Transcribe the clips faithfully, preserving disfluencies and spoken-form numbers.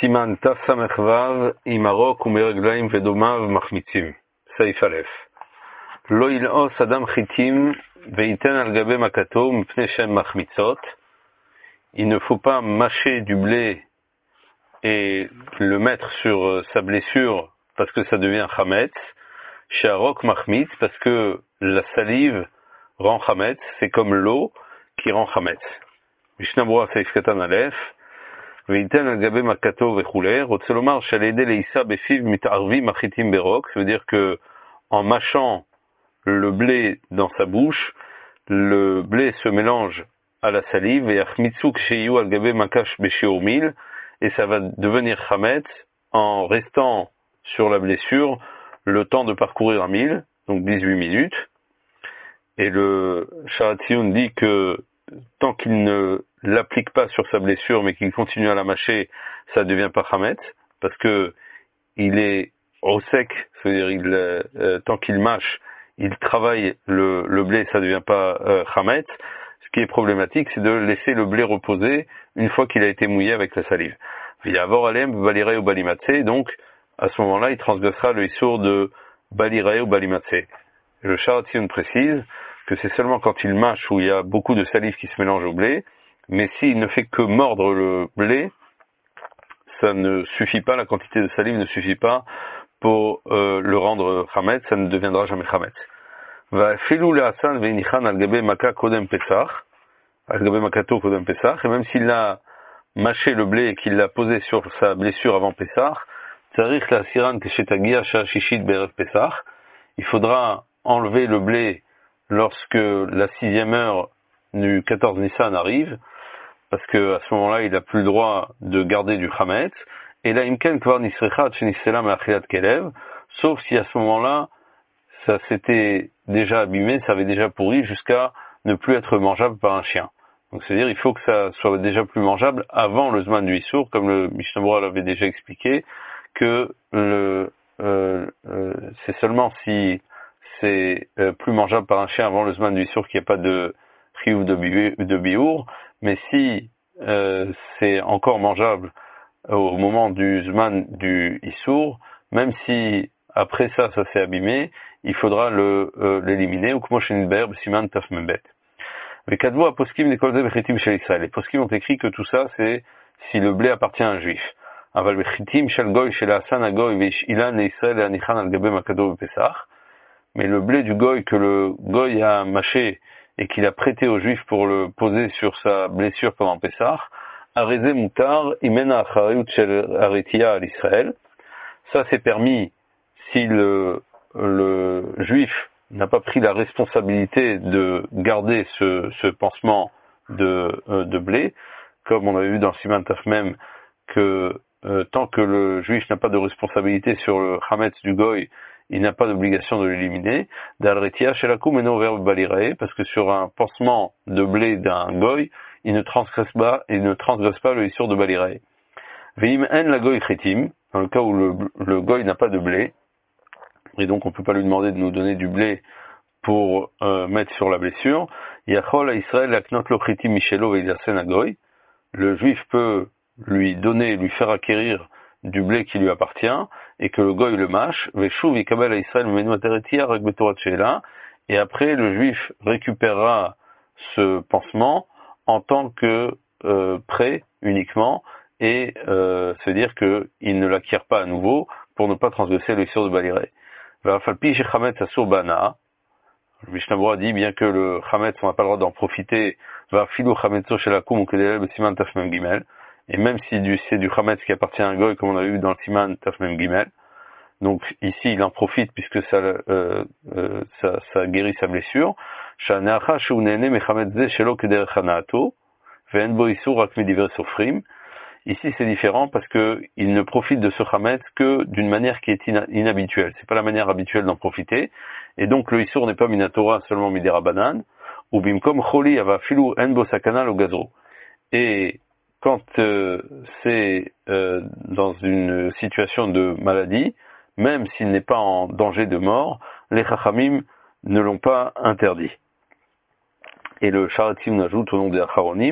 Siman Taf Samech Vav, Imarok Umereglaim Vedomav Machmitzim. Saif Aleph. Lo il'os Adam Chitim Veiten al Gabe Makato Mipne Shem Machmitzot. Il ne faut pas mâcher du blé et le mettre sur sa blessure parce que ça devient chametz. Sharok Machmitz, parce que la salive rend chametz, c'est comme l'eau qui rend chametz. Mishnah Berurah Saif Katan Aleph. Veiten al Gabe Makato Vechouler. Otselomar Shalede Leissa Befiv Mitarvi Machitim Berok. Ça veut dire que en mâchant le blé dans sa bouche, le blé se mélange à la salive et achmitzuk sheyu al gabe makash beshiomil, et ça va devenir chametz en restant sur la blessure le temps de parcourir un mille, donc dix-huit minutes. Et le Sharatzion dit que tant qu'il ne l'applique pas sur sa blessure mais qu'il continue à la mâcher, ça ne devient pas chametz, parce que il est au sec, c'est-à-dire il, euh, tant qu'il mâche, il travaille le, le blé, ça ne devient pas euh, chametz. Ce qui est problématique, c'est de laisser le blé reposer une fois qu'il a été mouillé avec la salive. V'yavor alem balirae ou balimatzé, donc à ce moment-là, il transgressera le issour de balirae ou balimatzé. Le Sharatzion précise que c'est seulement quand il mâche où il y a beaucoup de salive qui se mélange au blé, mais s'il ne fait que mordre le blé, ça ne suffit pas, la quantité de salive ne suffit pas pour euh, le rendre chametz, ça ne deviendra jamais chametz. Va filou le hasan veinichan al gabe maka kodem pesach, al gabe makato kodem pesach, et même s'il a mâché le blé et qu'il l'a posé sur sa blessure avant pesach, tsarich la siran keshetagia shashishit berev pesach, il faudra enlever le blé lorsque la sixième heure du quatorze Nissan arrive, parce que à ce moment-là, il n'a plus le droit de garder du chametz. Et là, imken kvar nisrechat shenisela me'achilat kelev, sauf si à ce moment-là, ça s'était déjà abîmé, ça avait déjà pourri jusqu'à ne plus être mangeable par un chien. Donc c'est-à-dire, il faut que ça soit déjà plus mangeable avant le zman du issour, comme le Mishnah Berurah l'avait déjà expliqué, que le, euh, euh, c'est seulement si c'est euh, plus mangeable par un chien avant le zman du issour qu'il n'y a pas de chiyuv de, bi, de biour, mais si euh, c'est encore mangeable au moment du zman du issour, même si après ça, ça s'est abîmé, il faudra le euh, l'éliminer. Ou comment chez une berbe, siman taf membet. Les kadvo à poskim des kolze bechitim shel Israël. Les poskim ont écrit que tout ça, c'est si le blé appartient à un juif. Aval bechitim shel goy shel hasan agoy veish ilan le Israël et anichan al gabe makado bepesach. Mais le blé du goy que le goy a mâché et qu'il a prêté au juif pour le poser sur sa blessure pendant Pessah, arezé mutar imena acharayut shel aritia à l'Israël. Ça c'est permis si le, le juif n'a pas pris la responsabilité de garder ce, ce pansement de, euh, de blé, comme on avait vu dans le Siman Taf Mem, que euh, tant que le juif n'a pas de responsabilité sur le chametz du goy, il n'a pas d'obligation de l'éliminer. D'alretia shelakum eno verbe balirae, parce que sur un pansement de blé d'un goy, il ne transgresse pas, il ne transgresse pas le issour de balirae. Veim en la goy chitim, dans le cas où le, le goy n'a pas de blé, et donc on ne peut pas lui demander de nous donner du blé pour euh, mettre sur la blessure. Yachol à Israël aknot lo chitim michelo veidasen agoy. Le juif peut lui donner, lui faire acquérir du blé qui lui appartient, et que le goy le mâche, veshuv yikabel à Israël menu ateretia rak betorat sheila, et après le juif récupérera ce pansement en tant que euh, prêt uniquement, et euh, se dire qu'il ne l'acquiert pas à nouveau pour ne pas transgresser le issour de balirae. Le Mishnah Berurah dit, bien que le chametz, on n'a pas le droit d'en profiter, et même si c'est du chametz qui appartient à un goy, comme on a vu dans le siman taf mem gimel, donc ici il en profite puisque ça, euh, euh, ça, ça guérit sa blessure. Ici c'est différent parce que il ne profite de ce chametz que d'une manière qui est inhabituelle. C'est pas la manière habituelle d'en profiter. Et donc le issour n'est pas minatora seulement midera banan. Ou bimkom choli ava filu en bo sakana lo gazro. Et quand euh, c'est euh, dans une situation de maladie, même s'il n'est pas en danger de mort, les chachamim ne l'ont pas interdit. Et le Sharatzion ajoute au nom des Acharonim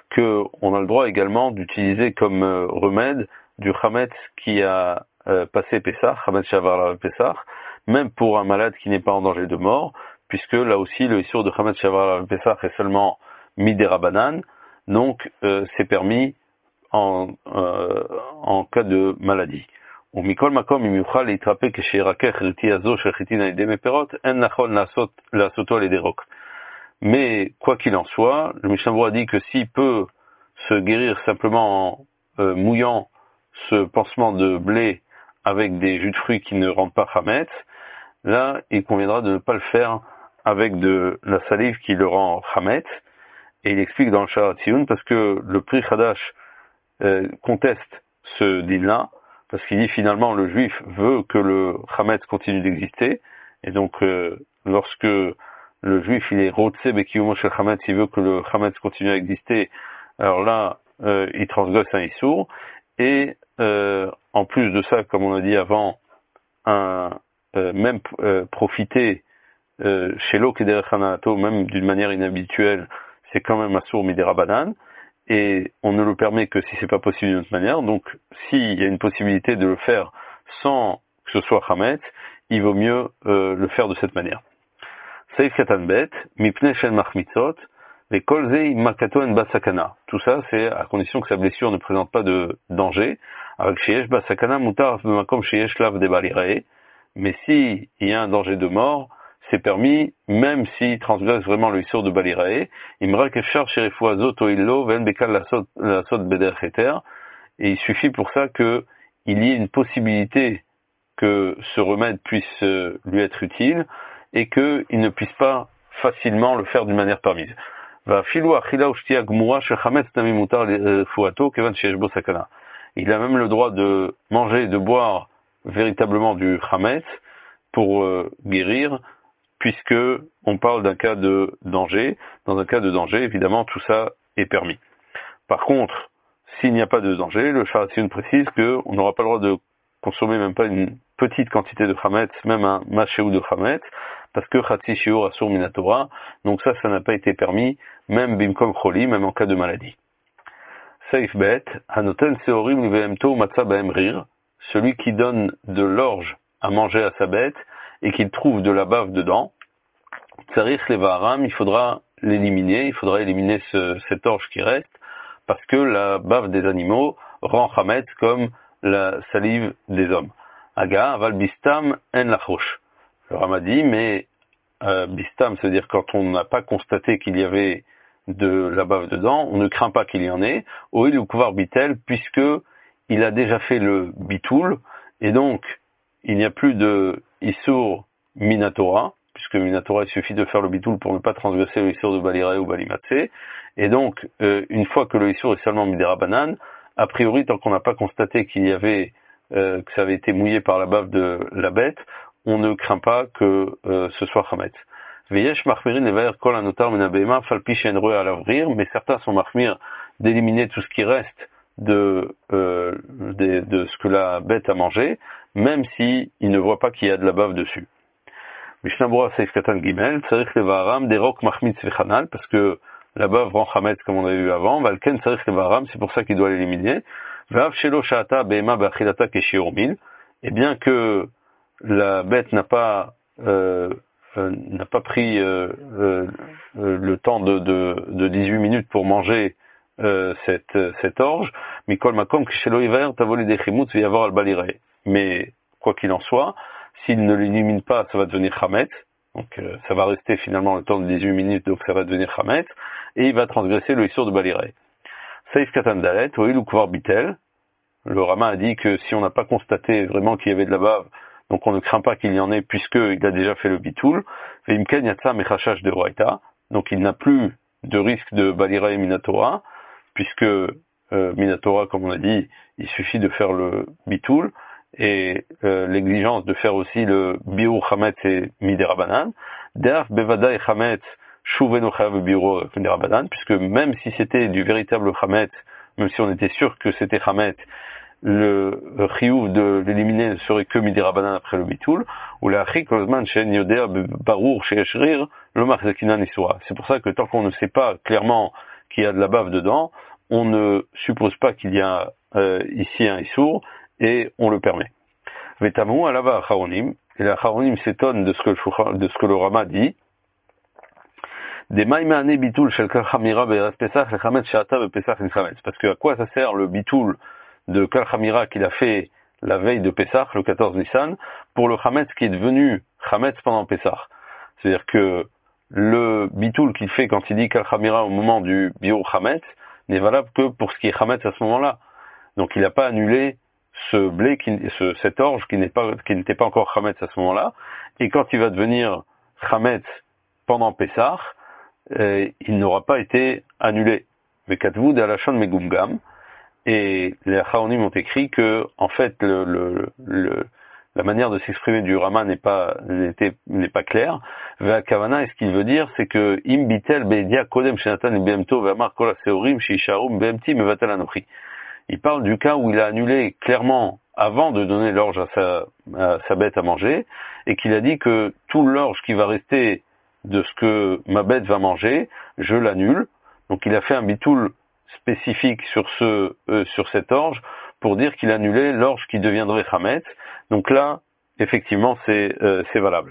qu'on a le droit également d'utiliser comme euh, remède du Hametz qui a euh, passé Pessah, Hametz Shavar Pessah, même pour un malade qui n'est pas en danger de mort, puisque là aussi le issur de Hametz Shavar Pessah est seulement Midera Banan, donc euh, c'est permis en, euh, en cas de maladie. ומכל מקום, אם יוכל להתרפא כשירקח ריתי הזו של חיטין על ידי מפירות, אין נכון לעשות, לעשותו על ידי רוק. Mais, quoi qu'il en soit, le Mishnah Berurah dit que s'il peut se guérir simplement en euh, mouillant ce pansement de blé avec des jus de fruits qui ne rendent pas Hametz, là, il conviendra de ne pas le faire avec de la salive qui le rend Hametz. Et il explique dans le Shaar HaTziyun, parce que le Pri Hadash euh, conteste ce din-là, parce qu'il dit finalement le juif veut que le Hametz continue d'exister, et donc euh, lorsque le juif il est Rotse Bekiyumo Shel Hametz, il veut que le Hametz continue à exister, alors là euh, il transgresse un issour, et euh, en plus de ça, comme on a dit avant, un, euh, même euh, profiter euh, chez l'eau même d'une manière inhabituelle, c'est quand même un sourd midera banan, et on ne le permet que si c'est pas possible d'une autre manière. Donc, s'il y a une possibilité de le faire sans que ce soit Hametz, il vaut mieux euh, le faire de cette manière. Seif katan bet, mipnei shen machmitzot, les kol ze makato en basakana. Tout ça, c'est à condition que sa blessure ne présente pas de danger. Avec sheyesh basakana mutar b'makom sheyesh lav de balirae. Mais si il y a un danger de mort, c'est permis, même s'il transgresse vraiment le issur de balirae. Imra kefshar sherefou azot oillo ven bekal la sot bederech heter. Et il suffit pour ça que il y ait une possibilité que ce remède puisse lui être utile et qu'il ne puisse pas facilement le faire d'une manière permise. Il a même le droit de manger et de boire véritablement du Hametz pour euh, guérir, puisque on parle d'un cas de danger. Dans un cas de danger, évidemment, tout ça est permis. Par contre, s'il n'y a pas de danger, le Shaar HaTziyun précise qu'on n'aura pas le droit de consommer même pas une petite quantité de Hametz, même un machéou de Hametz, parce que Chatzi Shiur Asur Minatora, donc ça, ça n'a pas été permis, même Bimkom Choli, même en cas de maladie. Seif Bet, Hanoten Seorim Livehemto Matza Bahem Rir, celui qui donne de l'orge à manger à sa bête et qu'il trouve de la bave dedans, Tsarich Levaharam, il faudra l'éliminer, il faudra éliminer ce, cette orge qui reste, parce que la bave des animaux rend Hametz comme la salive des hommes. Aga, Aval Bistam En Lachosh. Le Rama dit, mais euh, Bistam, c'est-à-dire quand on n'a pas constaté qu'il y avait de la bave dedans, on ne craint pas qu'il y en ait, Oil ou Kouvar Bitel, puisque il a déjà fait le bitoul, et donc il n'y a plus de Issour Minatora, puisque Minatora, il suffit de faire le bitoul pour ne pas transgresser le Issour de Balirae ou Balimatsé, et donc euh, une fois que le Issour est seulement Midera Banan, a priori, tant qu'on n'a pas constaté qu'il y avait, euh, que ça avait été mouillé par la bave de la bête, on ne craint pas que euh, ce soit Hametz. Veyesh marmirin levaer kol anotar menabema falpi shenroe à l'avrir, mais certains sont marmir d'éliminer tout ce qui reste de, euh, de, de ce que la bête a mangé, même si il ne voit pas qu'il y a de la bave dessus. Mishnah Berurah Seif Katan Gimel, Tzarich Levaharam derok machmitz vechanal, parce que la bave rend Hametz comme on avait vu avant, Valken Tzarich Levaharam, c'est pour ça qu'il doit l'éliminer. Ve'av shelo sha'ata be'ema be'achilata keshiur mil, et bien que la bête n'a pas euh, euh, n'a pas pris euh, euh, le temps de, de, de dix-huit minutes pour manger euh, cette, cette orge, Mikol Makom Kishelo Iver Tavoli Dechimut Viavar al Balirae. Mais quoi qu'il en soit, s'il ne l'élimine pas, ça va devenir Hametz, donc euh, ça va rester finalement le temps de dix-huit minutes, donc ça va devenir Hametz, et il va transgresser le Issur de Balirae. Saif Katan Dalet, Oil ou Kvar Bitel, le Rama a dit que si on n'a pas constaté vraiment qu'il y avait de la bave, donc on ne craint pas qu'il y en ait puisqu'il a déjà fait le bitoul. Veimken yatsa mechashash de Oraita, donc il n'a plus de risque de Balirae Minatora, puisque euh, Minatora, comme on a dit, il suffit de faire le bitoul, et euh, l'exigence de faire aussi le biur Hametz et Midera Banan. Deraf bevadai Hametz shuvenu chayav biur Midera Banan, puisque même si c'était du véritable Hametz, même si on était sûr que c'était Hametz, le chiyuv de l'éliminer ne serait que Midera Banan après le bitoul, ou la chi kolzman shen yoder barur sheyesh rir le marzekinan isura. C'est pour ça que tant qu'on ne sait pas clairement qu'il y a de la bave dedans, on ne suppose pas qu'il y a euh, ici un issour, et on le permet. Vetamou alava acharonim, et les acharonim s'étonnent de ce que le, de ce que le Rama dit. Des maïmane bitul shel kal chamira be'eretz pesach lechametz she'ata be'pesach nichametz. Parce que à quoi ça sert le bitul de kal chamira qu'il a fait la veille de Pesach, le quatorze Nissan, pour le chametz qui est devenu chametz pendant Pesach. C'est-à-dire que le bitul qu'il fait quand il dit kal chamira au moment du biur chametz n'est valable que pour ce qui est chametz à ce moment-là. Donc il n'a pas annulé ce blé, qui, ce, cet orge qui n'est pas, qui n'était pas encore chametz à ce moment-là. Et quand il va devenir chametz pendant Pesach, euh, il n'aura pas été annulé. Vekatvu de alashon megumgam. Et les Acharonim ont écrit que, en fait, le, le, le, la manière de s'exprimer du Rama n'est pas, n'était, n'est pas claire. Ve'al kavana, et ce qu'il veut dire, c'est que, im bitel be'edia kodem shenatan be'emto ve'amar kol ha'seorim she'isharum be'emti mevatel anochi. Il parle du cas où il a annulé clairement, avant de donner l'orge à sa, à sa bête à manger, et qu'il a dit que tout l'orge qui va rester de ce que ma bête va manger, je l'annule. Donc il a fait un bitoul spécifique sur ce euh, sur cet orge pour dire qu'il annulait l'orge qui deviendrait chametz. Donc là, effectivement, c'est euh, c'est valable.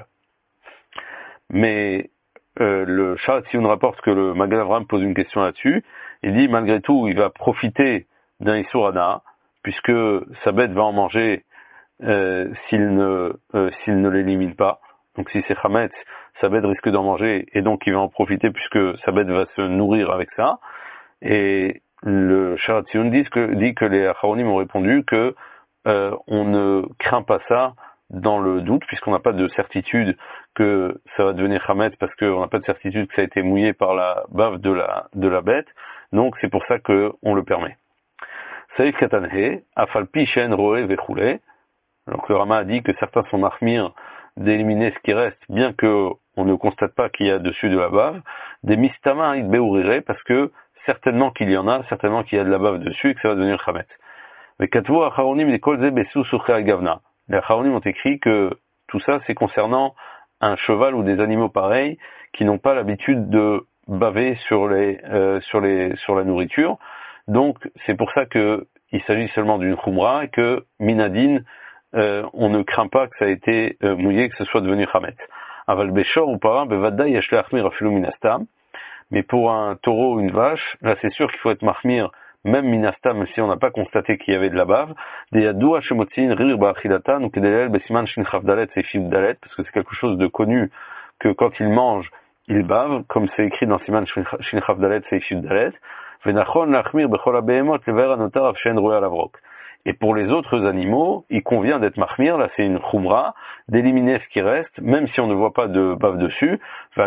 Mais euh, le Sha'at Tziyun rapporte que le Magen Avraham pose une question là-dessus. Il dit malgré tout, il va profiter d'un Issur Hana, puisque sa bête va en manger euh, s'il ne euh, s'il ne l'élimine pas. Donc si c'est chametz, sa bête risque d'en manger et donc il va en profiter puisque sa bête va se nourrir avec ça. Et le Sha'at Tziyun dit que, dit que les Acharonim ont répondu que euh, on ne craint pas ça dans le doute, puisqu'on n'a pas de certitude que ça va devenir chametz, parce qu'on n'a pas de certitude que ça a été mouillé par la bave de la de la bête. Donc c'est pour ça que on le permet. Saïf Katanhe, Afalpi Shen Roe Vechoule. Donc le Rama a dit que certains sont mahmir d'éliminer ce qui reste, bien que on ne constate pas qu'il y a dessus de la bave. Des mistama id beurire, parce que certainement qu'il y en a, certainement qu'il y a de la bave dessus et que ça va devenir chametz. Mais katvu acharonim de kolze besu sucher gavna. Les acharonim ont écrit que tout ça c'est concernant un cheval ou des animaux pareils qui n'ont pas l'habitude de baver sur les euh, sur les sur la nourriture. Donc c'est pour ça que il s'agit seulement d'une khumra et que minadine euh, on ne craint pas que ça ait été euh, mouillé, que ce soit devenu chametz. Aval beshor ou para bevadda yesh leachmir afilu minastam. Mais pour un taureau ou une vache, là c'est sûr qu'il faut être mahmir, même minastam, même si on n'a pas constaté qu'il y avait de la bave. Des yadou hashemotsin rir ba'achilatan ou kedelel besiman shin chavdalet c'est fib dalet, parce que c'est quelque chose de connu que quand il mange, il bave, comme c'est écrit dans siman shin chavdalet c'est fib dalet. Venachon lachmir bechol habehemot lever anotar avshen roe alavrok. Et pour les autres animaux, il convient d'être mahmir, là c'est une khumra, d'éliminer ce qui reste, même si on ne voit pas de bave dessus.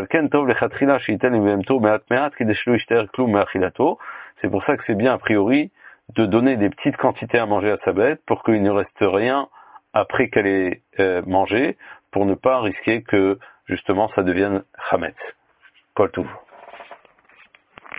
C'est pour ça que c'est bien a priori de donner des petites quantités à manger à sa bête pour qu'il ne reste rien après qu'elle ait euh, mangé, pour ne pas risquer que justement ça devienne chametz. Kol tuv.